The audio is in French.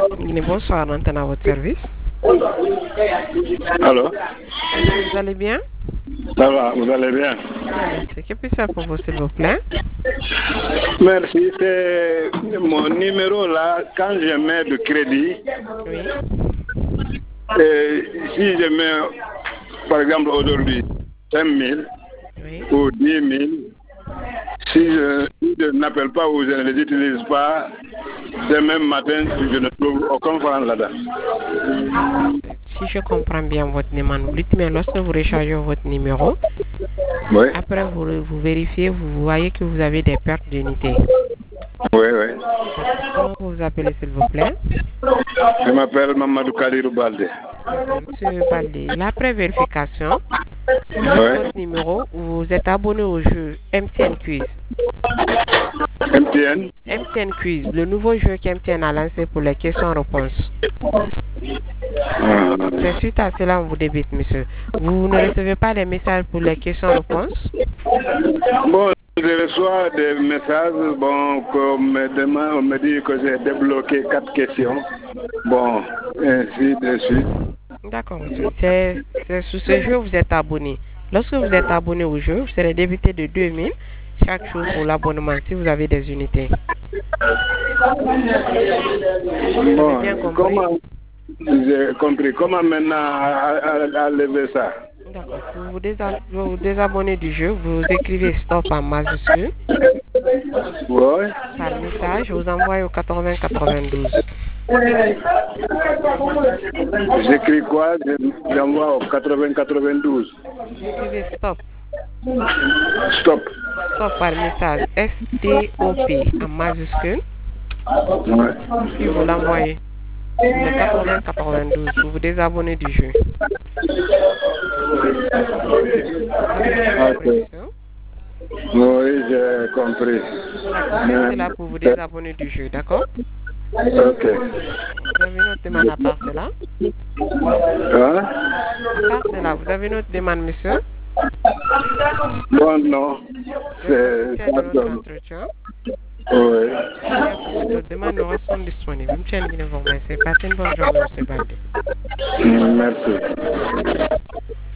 Bonsoir, Nantan à votre service. Allô? Vous allez bien? Ça va, vous allez bien? Bien, merci. Que puis-je faire pour vous, s'il vous plaît? Merci, c'est mon numéro là, quand je mets de crédit, Oui. si je mets, par exemple aujourd'hui, 5 000 Oui. ou 10 000, si je n'appelle pas ou je ne les utilise pas, demain matin, je ne trouve aucun franc là-dedans. Si je comprends bien votre demande, vous dites, mais lorsque vous rechargez votre numéro, Oui, après vous vérifiez, vous voyez que vous avez des pertes d'unités. oui, oui. Comment vous vous appelez, s'il vous plaît? Je m'appelle Mamadou Kalirou Balde. D'accord, Monsieur Baldé. L'après vérification, sur Oui. votre numéro, vous êtes abonné au jeu MTN Quiz. MTN? MTN Quiz, le nouveau jeu qu'MTN a lancé pour les questions-réponses. C'est suite à cela on vous débite, monsieur. Vous ne recevez pas les messages pour les questions-réponses? Bon, je reçois des messages, bon, qu'on me demande, on me dit que j'ai débloqué 4 questions. Bon, ainsi de suite. D'accord, monsieur. C'est sous ce jeu que vous êtes abonné. Lorsque vous êtes abonné au jeu, vous serez débité de 2000 chaque jour pour l'abonnement si vous avez des unités. Vous avez bien compris? Comment, j'ai compris, comment maintenant à lever ça? D'accord. Pour vous désabonner du jeu, vous écrivez stop en majuscule Oui. par message, je vous envoie au 8092. J'écris quoi? J'envoie au 8092. Vous écrivez stop. Stop. Stop par message. STOP en majuscule. Ouais. Puis vous l'envoyez. Le 8092. Vous vous désabonnez du jeu. Ok. Oui, j'ai compris. D'accord. C'est cela pour vous désabonner du jeu. D'accord? Ok. Vous avez une autre demande à part cela? Hein? À part cela, vous avez une autre demande, monsieur? Bon, non. C'est C'est ça. notre entretien. Oui. D'autres demandes nous sont disponibles. Je tiens à vous remercier. Passez une bonne journée, monsieur Baldé. Merci.